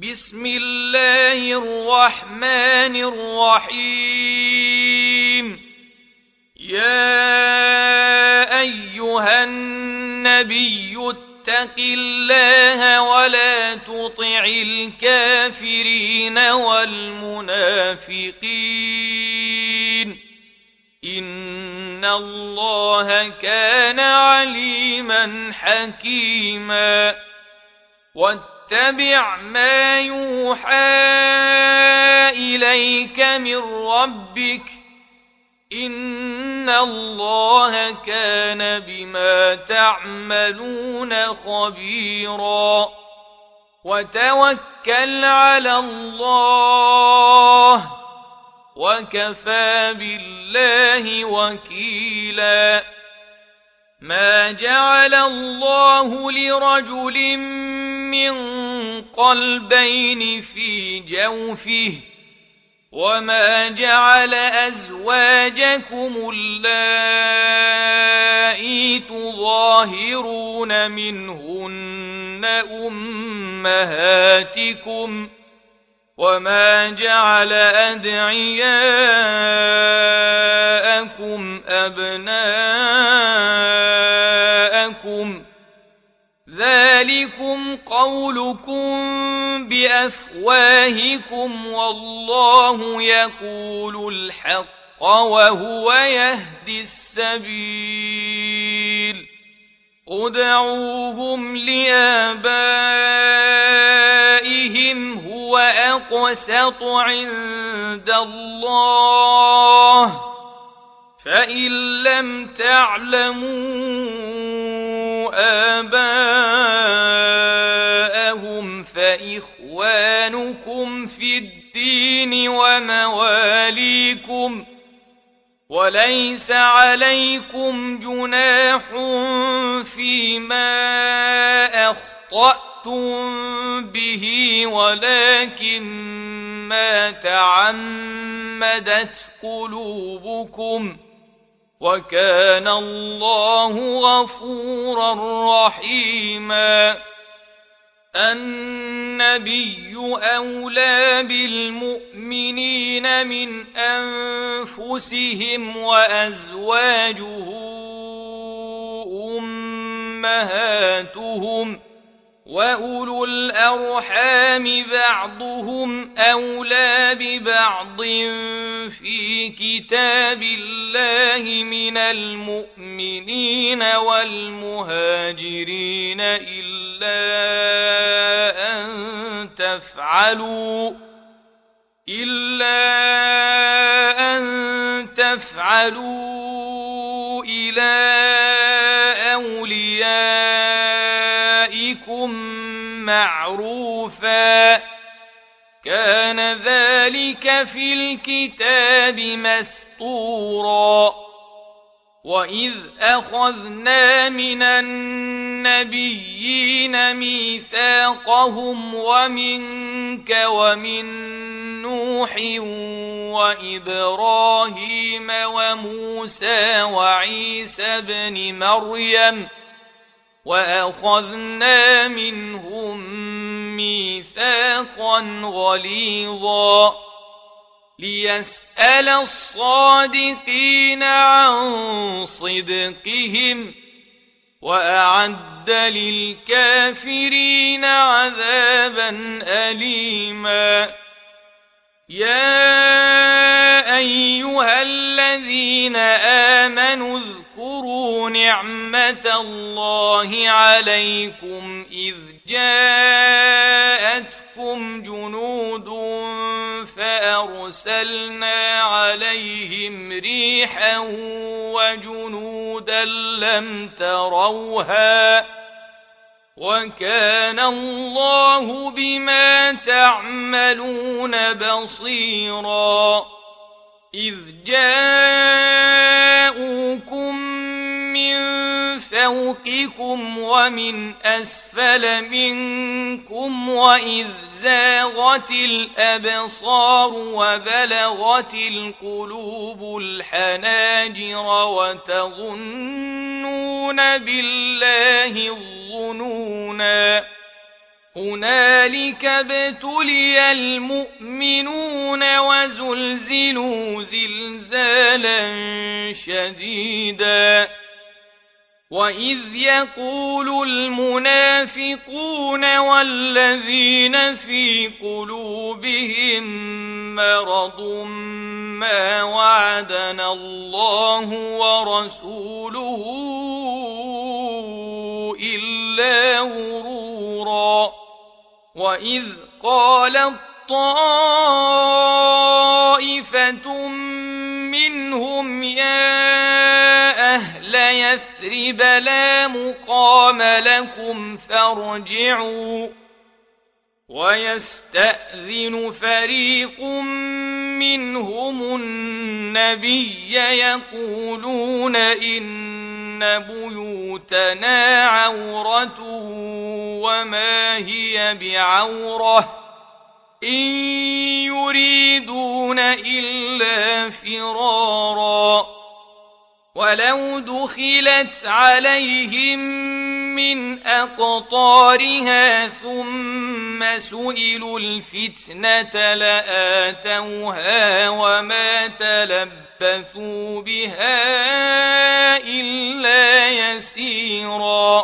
بسم الله الرحمن الرحيم. يا أيها النبي اتق الله ولا تطع الكافرين والمنافقين إن الله كان عليما حكيما. واتبع ما يوحى إليك من ربك إن الله كان بما تعملون خبيرا. وتوكل على الله وكفى بالله وكيلا. ما جعل الله لرجل من قلبين في جوفه وما جعل أزواجكم اللائي تظاهرون منهن أمهاتكم وما جعل أدعياءكم أبناءكم ذلكم قولكم بأفواهكم والله يقول الحق وهو يهدي السبيل. ادعوهم لآبائهم هو أقسط عند الله فإن لم تعلموا آباءهم فإخوانكم في الدين ومواليكم وليس عليكم جناح فيما أخطأتم به ولكن ما تعمدت قلوبكم وكان الله غفورا رحيما. النبي أولى بالمؤمنين من أنفسهم وأزواجه أمهاتهم وأولو الأرحام بعضهم أولى ببعض في كتاب الله من المؤمنين والمهاجرين إلا أن تفعلوا إلى أوليائكم معروفا كان ذلك في الكتاب مسطورا. وإذ أخذنا من النبيين ميثاقهم ومنك ومن نوح وإبراهيم وموسى وعيسى بن مريم وأخذنا منهم ميثاقا غليظا ليسأل الصادقين عن صدقهم وأعد للكافرين عذابا أليما. يا أيها الذين آمنوا اذكروا نعمة الله عليكم إذ جاءتكم جنود فأرسلنا عليهم ريحا وجنودا لم تروها وكان الله بما تعملون بصيرا. إذ جاءوكم من فوقكم ومن أسفل منكم وإذ زاغت الأبصار وبلغت القلوب الحناجر وتظنون بالله الظنونا هنالك ابتلي المؤمنون وزلزلوا زلزالا شديدا وإذ يقول المنافقون والذين في قلوبهم مرض ما وعدنا الله ورسوله إلا غرورا وإذ قالت طائفة منهم يا أهل يثرب لا مقام لكم فارجعوا ويستأذن فريق منهم النبي يقولون إن بيوتنا عورة وما هي بعورة إن يريدون إلا فرارا ولو دخلت عليهم من أقطارها ثم سئلوا الفتنة لآتوها وما تلبثوا بها إلا يسيرا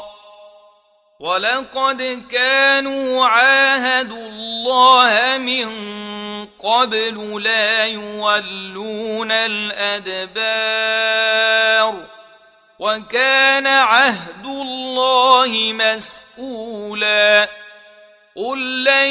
ولقد كانوا عاهدوا الله من قبل لا يولون الأدبار وكان عهد الله مسؤولا قل لن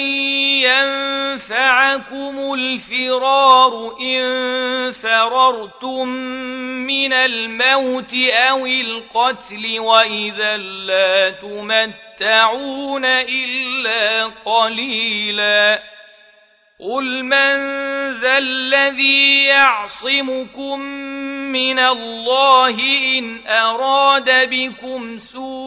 ينفعكم الفرار إن فررتم من الموت أو القتل وإذا لا تمتعون إلا قليلا قل من ذا الذي يعصمكم من الله إن أراد بكم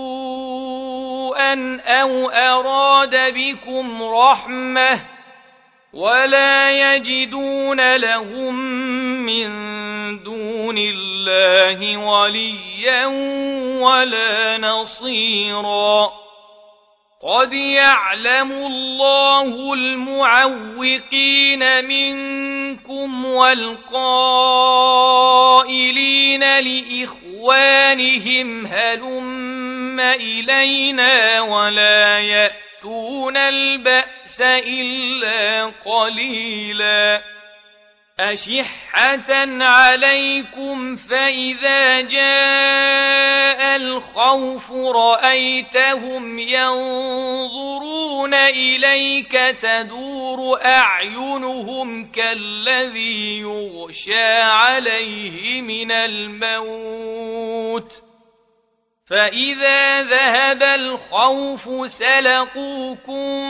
سوءا أو أراد بكم رحمة ولا يجدون لهم من دون الله وليا ولا نصيرا قد يعلم الله المعوقين منكم والقائلين لإخوانهم هلم إلينا ولا يأتون البأس إلا قليلا أشحة عليكم فإذا جاء الخوف رأيتهم ينظرون إليك تدور أعينهم كالذي يغشى عليه من الموت فإذا ذهب الخوف سلقوكم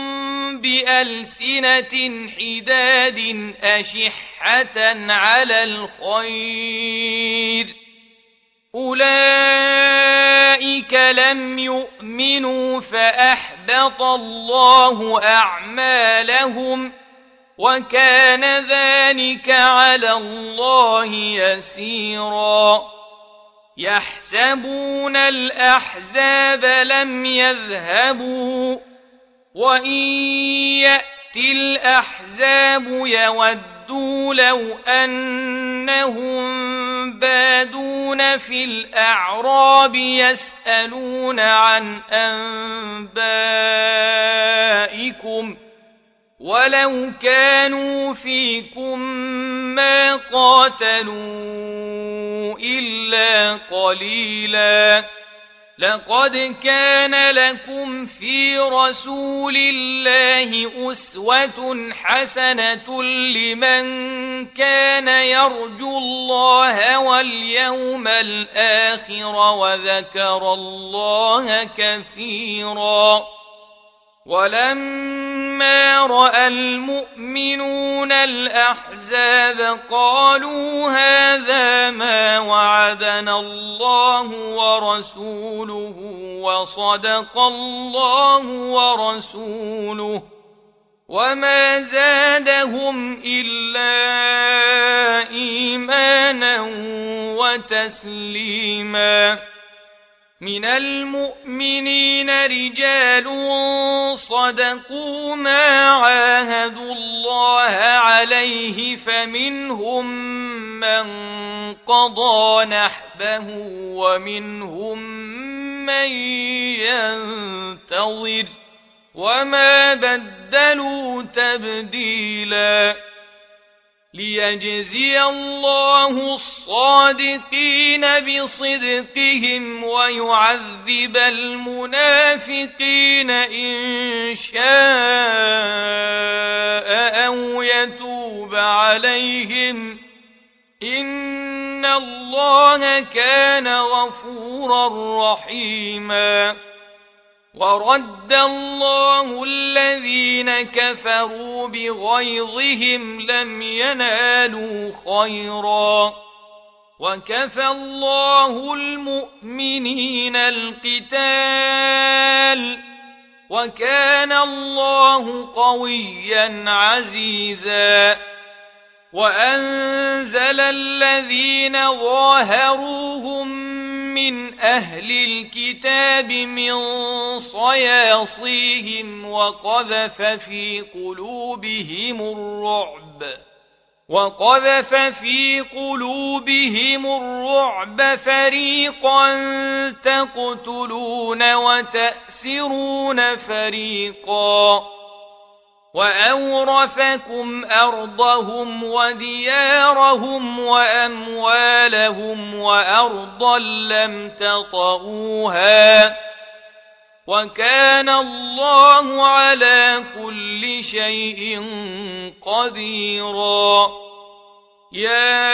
بألسنة حداد أشحة على الخير أولئك لم يؤمنوا فأحبط الله أعمالهم وكان ذلك على الله يسيرا يحسبون الأحزاب لم يذهبوا وإن يأتي الأحزاب يودوا لو أنهم بادون في الأعراب يسألون عن أنبائكم ولو كانوا فيكم ما قاتلوا إلا قليلا لقد كان لكم في رسول الله أسوة حسنة لمن كان يرجو الله واليوم الآخر وذكر الله كثيرا ولما رأى المؤمنون الأحزاب قالوا هذا ما وعدنا الله ورسوله وصدق الله ورسوله وما زادهم إلا إيمانا وتسليما من المؤمنين رجال صدقوا ما عاهدوا الله عليه فمنهم من قضى نحبه ومنهم من ينتظر وما بدلوا تبديلا ليجزي الله الصادقين بصدقهم ويعذب المنافقين إن شاء أو يتوب عليهم إن الله كان غفورا رحيما ورد الله الذين كفروا بغيظهم لم ينالوا خيرا وكفى الله المؤمنين القتال وكان الله قويا عزيزا وأنزل الذين ظاهروهم من أهل الكتاب من صياصيهم وقذف في قلوبهم الرعب فريقا تقتلون وتأسرون فريقا وأورثكم أرضهم وديارهم وأموالهم وأرضا لم تطئوها وكان الله على كل شيء قديرا يا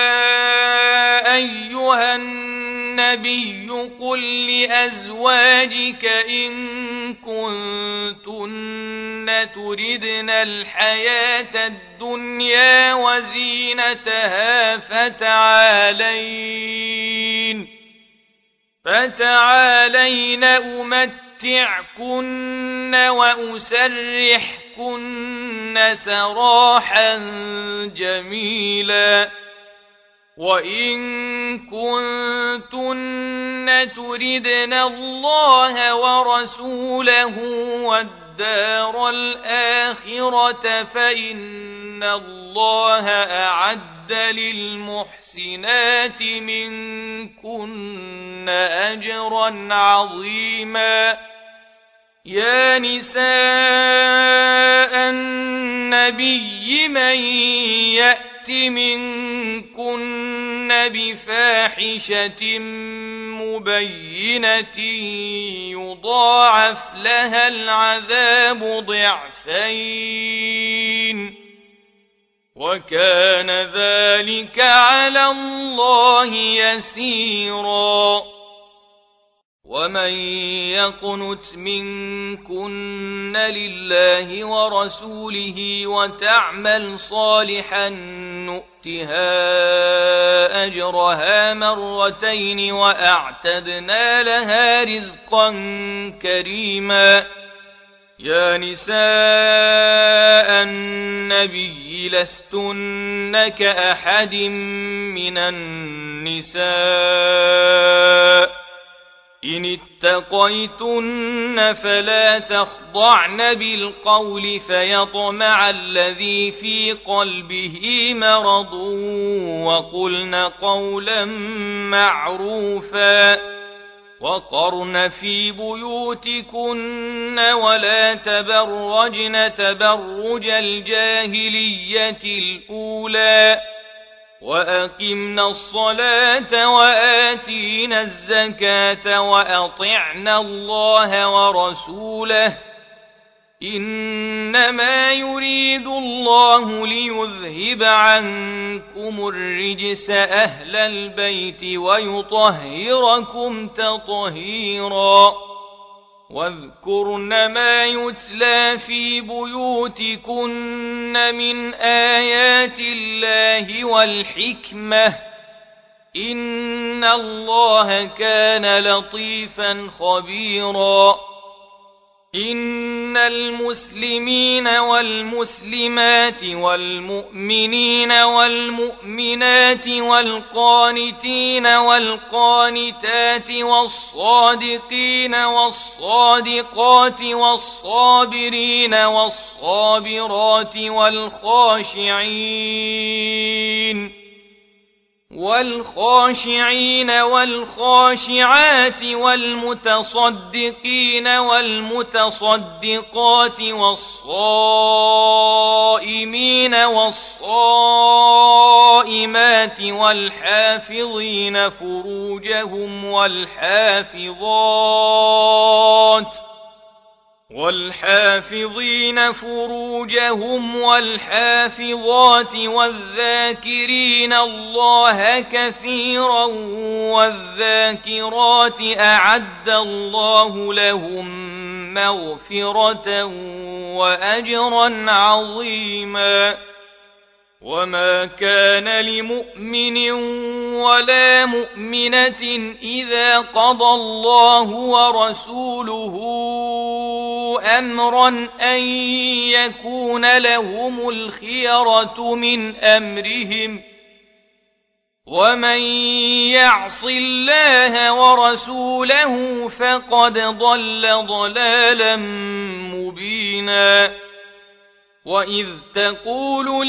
أيها النبي قل لأزواجك إن كنتن تردن الحياة الدنيا وزينتها فتعالين أمتعكن وأسرحكن سراحا جميلا وإن كنتن تردن الله ورسوله والدار الآخرة فإن الله أعد للمحسنات منكن أجرا عظيما يا نساء النبي من يأت منكن بفاحشة مبينة يضاعف لها العذاب ضعفين وكان ذلك على الله يسيرا ومن يقنت منكن لله ورسوله وتعمل صالحا نؤتها أجرها مرتين وأعتدنا لها رزقا كريما يا نساء النبي لستن كأحد من النساء إن اتقيتن فلا تخضعن بالقول فيطمع الذي في قلبه مرض وقلن قولا معروفا وقرن في بيوتكن ولا تبرجن تبرج الجاهلية الأولى وأقمنا الصلاة وآتينا الزكاة وأطعنا الله ورسوله إنما يريد الله ليذهب عنكم الرجس أهل البيت ويطهركم تطهيرا واذكرن ما يتلى في بيوتكن من آيات الله والحكمة إن الله كان لطيفا خبيرا إن المسلمين والمسلمات والمؤمنين والمؤمنات والقانتين والقانتات والصادقين والصادقات والصابرين والصابرات والخاشعين والخاشعات والمتصدقين والمتصدقات والصائمين والصائمات والحافظين فروجهم والحافظات والذاكرين الله كثيرا والذاكرات أعد الله لهم مغفرة وأجرا عظيما. وما كان لمؤمن ولا مؤمنة إذا قضى الله ورسوله أمرا أن يكون لهم الخيرة من أمرهم ومن يعص الله ورسوله فقد ضل ضلالا مبينا. وإذ تقول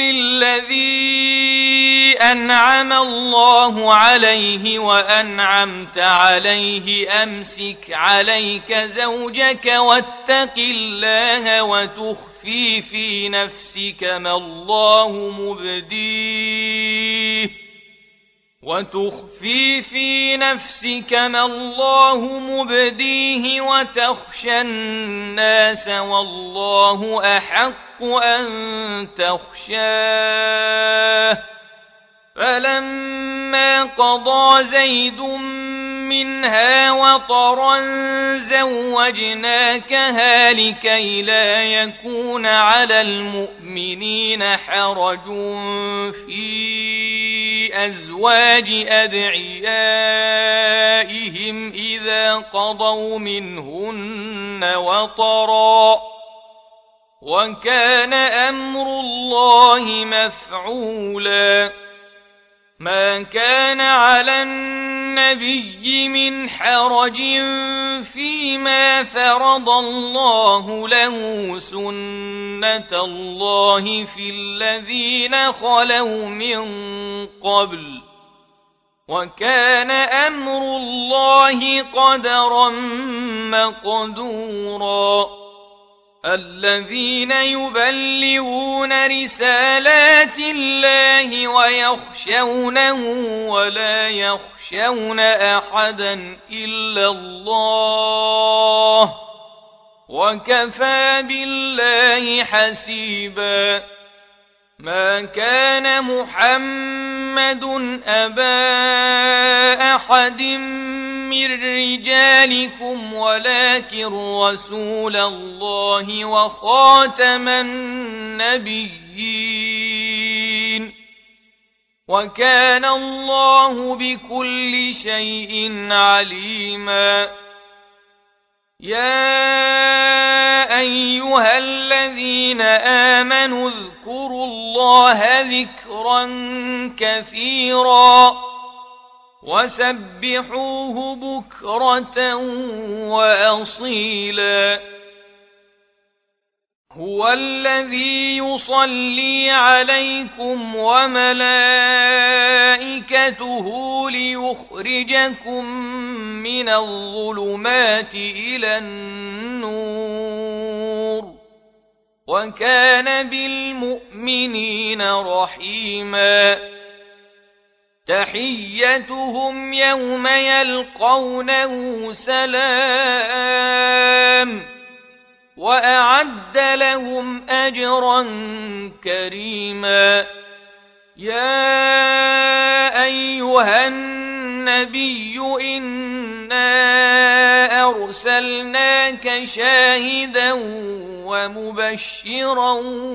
للذي أنعم الله عليه وأنعمت عليه أمسك عليك زوجك واتق الله وتخفي في نفسك ما الله مبديه وتخشى الناس والله أحق أن تخشاه. فلما قضى زيد منها وطرا زوجناكها لكي لا يكون على المؤمنين حرج في أزواج أدعيائهم إذا قضوا منهن وطرا وكان أمر الله مفعولا. ما كان على النبي من حرج فيما فرض الله له سنة الله في الذين خلوا من قبل وكان أمر الله قدرا مقدورا. الذين يبلغون رسالات الله ويخشونه ولا يخشون أحدا إلا الله وكفى بالله حسيبا. ما كان محمد أبا أحد من رجالكم ولكن رسول الله وخاتم النبيين وكان الله بكل شيء عليما. يا أيها الذين آمنوا اذكروا الله ذكرا كثيرا وسبحوه بكرة وأصيلا. هو الذي يصلي عليكم وملائكته ليخرجكم من الظلمات إلى النور وكان بالمؤمنين رحيما. تحيتهم يوم يلقونه سلام وأعد لهم أجرا كريما. يا أيها النبي إنا أرسلناك شاهدا ومبشرا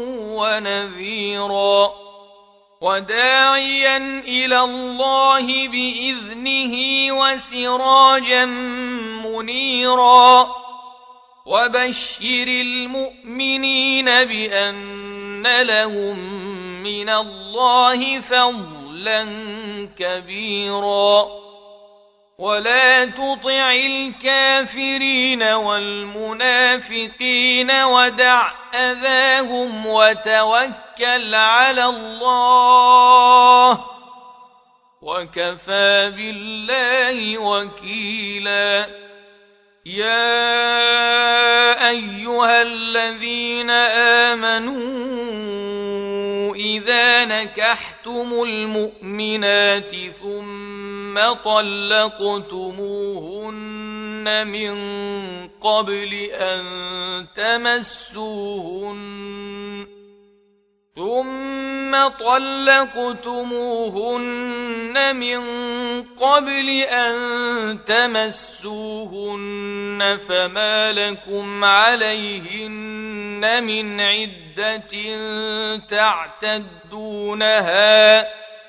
ونذيرا وداعيا إلى الله بإذنه وسراجا منيرا وبشر المؤمنين بأن لهم من الله فضلا كبيرا ولا تطع الكافرين والمنافقين ودع أذاهم وتوكل على الله وكفى بالله وكيلا يا أيها الذين آمنوا إذا نكحتم المؤمنات ثم طلقتموهن من قبل أن تمسوهن فما لكم عليهن من عدة تعتدونها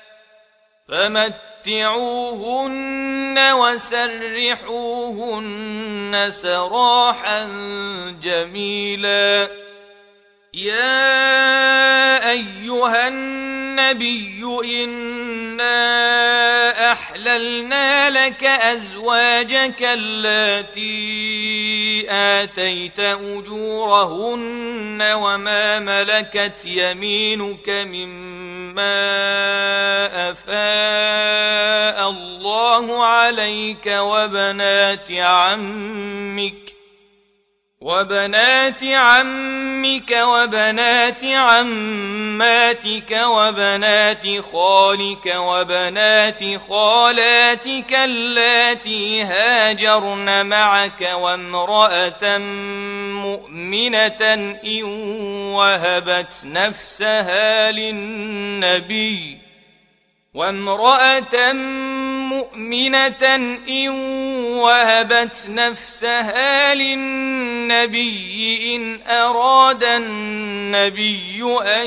فمتعوهن وسرحوهن سراحا جميلا يا أيها النبي إنا أحللنا لك أزواجك اللاتي آتيت أجورهن وما ملكت يمينك مما أفاء الله عليك وبنات عمك وبنات عماتك وبنات خالك وبنات خالاتك اللاتي هاجرن معك وامرأة مؤمنة إن وهبت نفسها للنبي إن أراد النبي أن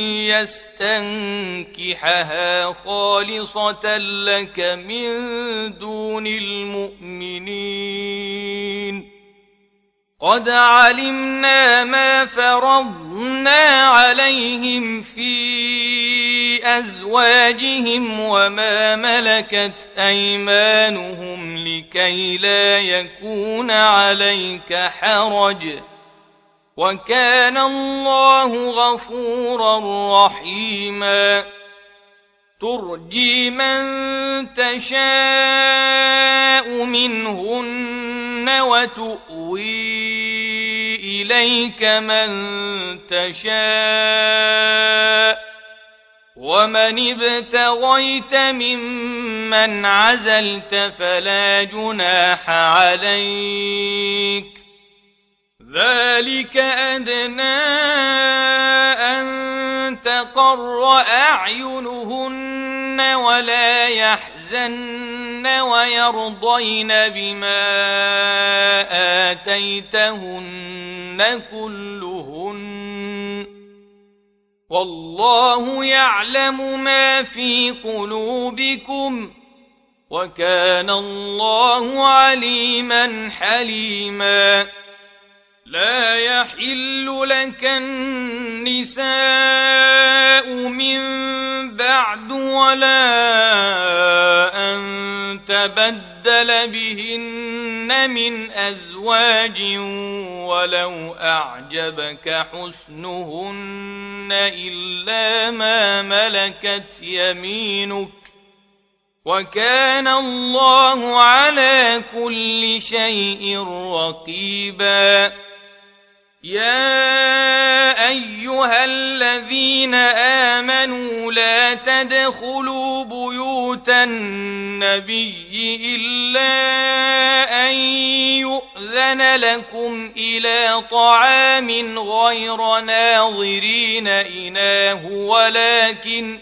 يستنكحها خالصة لك من دون المؤمنين قد علمنا ما فرضنا عليهم في أزواجهم وما ملكت أيمانهم لكي لا يكون عليك حرج وكان الله غفورا رحيما ترجي من تشاء منهن وتؤوي إليك من تشاء ومن ابتغيت ممن عزلت فلا جناح عليك ذلك أدنى أن تقر أعينهن ولا يحزن ويرضين بما آتيتهن كلهن والله يعلم ما في قلوبكم وكان الله عليما حليما لا يحل لك النساء من بعد ولا أن تبدل بهن من أزواج ولو أعجبك حسنهن إلا ما ملكت يمينك وكان الله على كل شيء رقيبا يا أيها الذين آمنوا لا تدخلوا بيوت النبي إلا أن يؤذن لكم إلى طعام غير ناظرين إناه ولكن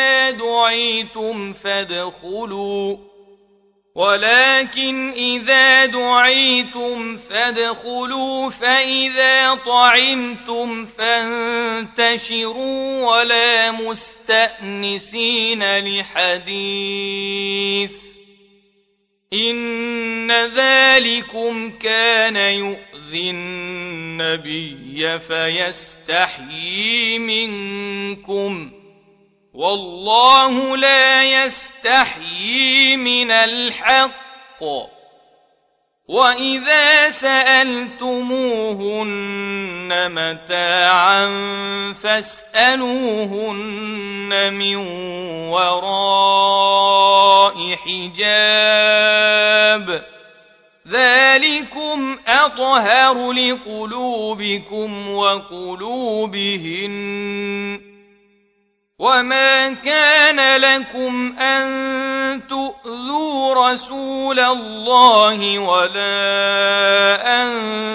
إذا دعيتم فادخلوا فإذا طعمتم فانتشروا ولا مستأنسين لحديث إن ذلكم كان يؤذي يؤذي النبي فيستحيي منكم والله لا يستحيي من الحق وإذا سألتموهن متاعا فاسألوهن من وراء حجاب ذلكم أطهر لقلوبكم وقلوبهن وما كان لكم أن تؤذوا رسول الله ولا أن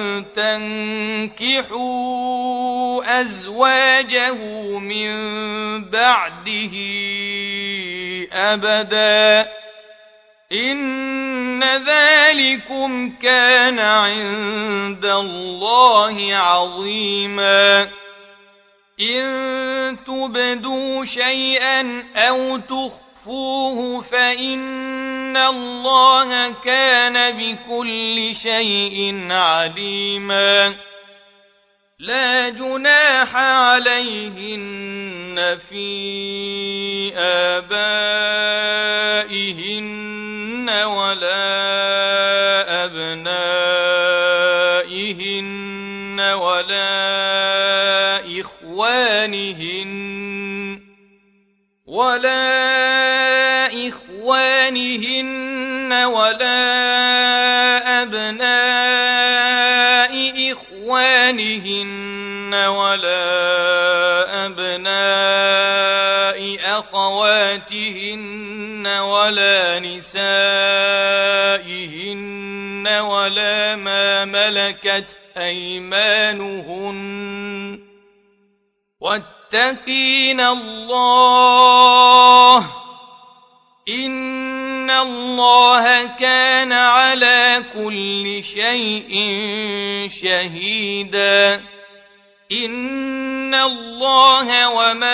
تنكحوا أزواجه من بعده أبدا إن ذلكم كان عند الله عظيما إن تبدوا شيئا أو تخفوه فإن الله كان بكل شيء عليما لا جناح عليهن في آبائهن ولا أبنائهن ولا إخوانهن ولا أبناء إخوانهن ولا أبناء أخواتهن ولا نسائهن ولا ما ملكت أيمانهن واتقين الله إن الله كان على كل شيء شهيدا إن الله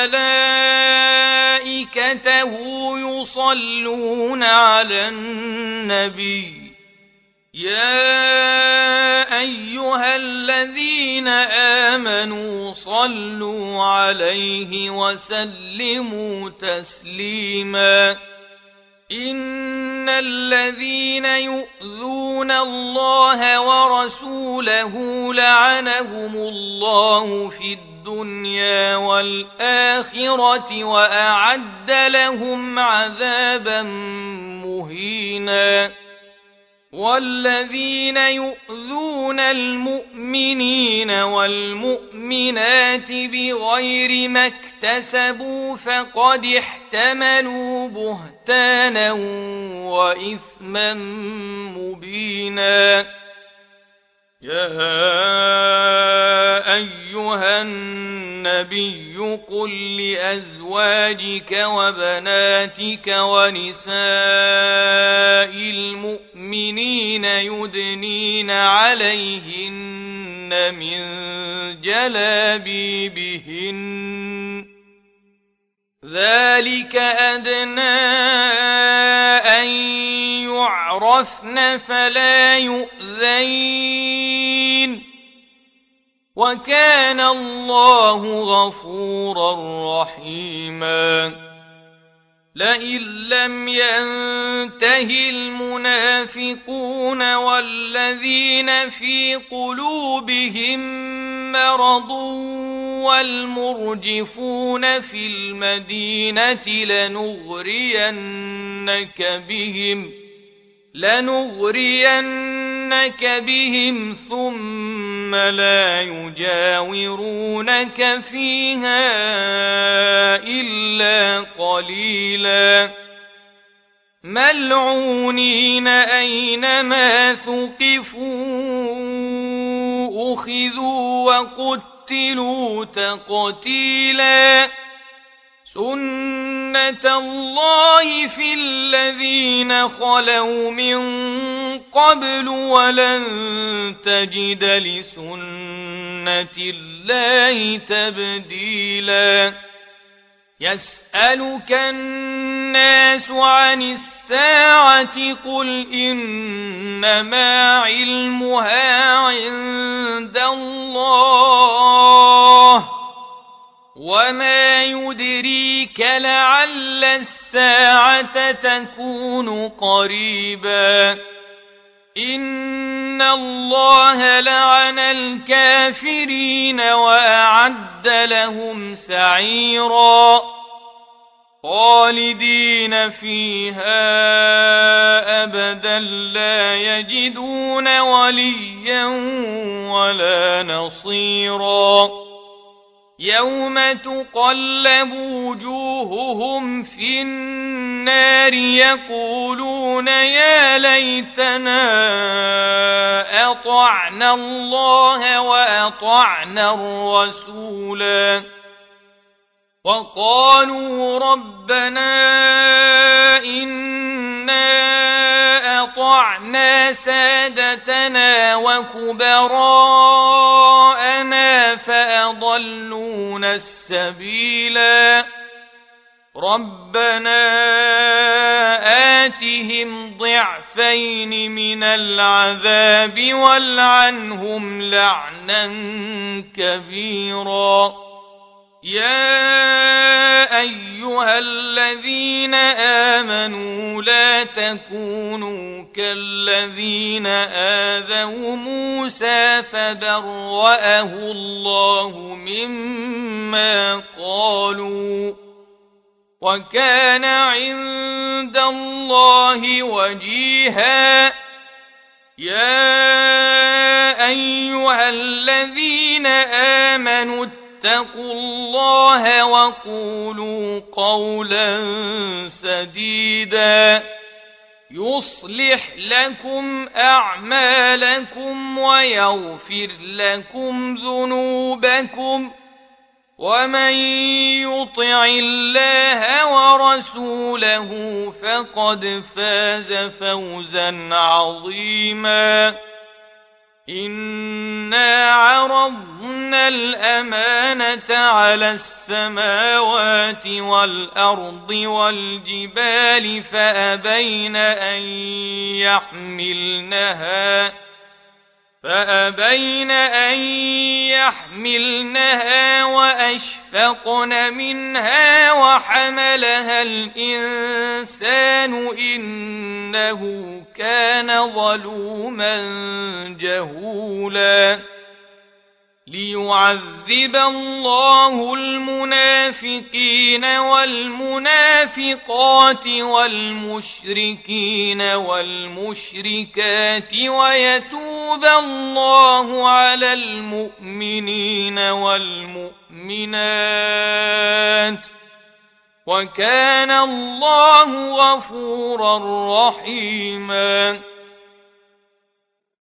وملائكته يصلون على النبي يا أيها الذين آمنوا صلوا عليه وسلموا تسليما إن الذين يؤذون الله ورسوله لعنهم الله في الدنيا والآخرة وأعد لهم عذابا مهينا والذين يؤذون المؤمنين والمؤمنات بغير ما اكتسبوا فقد احتملوا بهتانا وإثما مبينا يا أيها النبي قل لأزواجك وبناتك ونساء المؤمنين يدنين عليهن من جلابيبهن ذلك أدنى أن يعرفن فلا يؤذين وكان الله غفورا رحيما لئن لم ينته المنافقون والذين في قلوبهم مرض والمرجفون في المدينة لنغرينك بهم ثم لا يجاورونك فيها إلا قليلا ملعونين أينما ثقفوا أخذوا وقتلوا تقتيلا سنة الله في الذين خلوا من قبل ولن تجد لسنة الله تبديلا يسألك الناس عن الساعة قل إنما علمها عند الله وما يدريك لعل الساعة تكون قريبا إن الله لعن الكافرين وأعد لهم سعيرا خالدين فيها أبدا لا يجدون وليا ولا نصيرا يوم تقلب وجوههم في النار يقولون يا ليتنا أطعنا الله وأطعنا الرسولا وقالوا ربنا إنا أطعنا سادتنا وكبراءنا فأضلونا السبيلا ربنا آتهم ضعفين من العذاب والعنهم لعنا كبيرا يا أيها الذين آمنوا لا تكونوا كالذين آذوا موسى فبرأه الله مما قالوا وكان عند الله وجيها يا أيها الذين آمنوا اتقوا الله وقولوا قولا سديدا يصلح لكم أعمالكم ويغفر لكم ذنوبكم ومن يطع الله ورسوله فقد فاز فوزا عظيما إنا عرضنا الأمانة على السماوات والأرض والجبال فأبين أن يحملنها وأشفقن منها وحملها الإنسان إنه كان ظلوما جهولا ليعذب الله المنافقين والمنافقات والمشركين والمشركات ويتوب الله على المؤمنين والمؤمنات وكان الله غفورا رحيما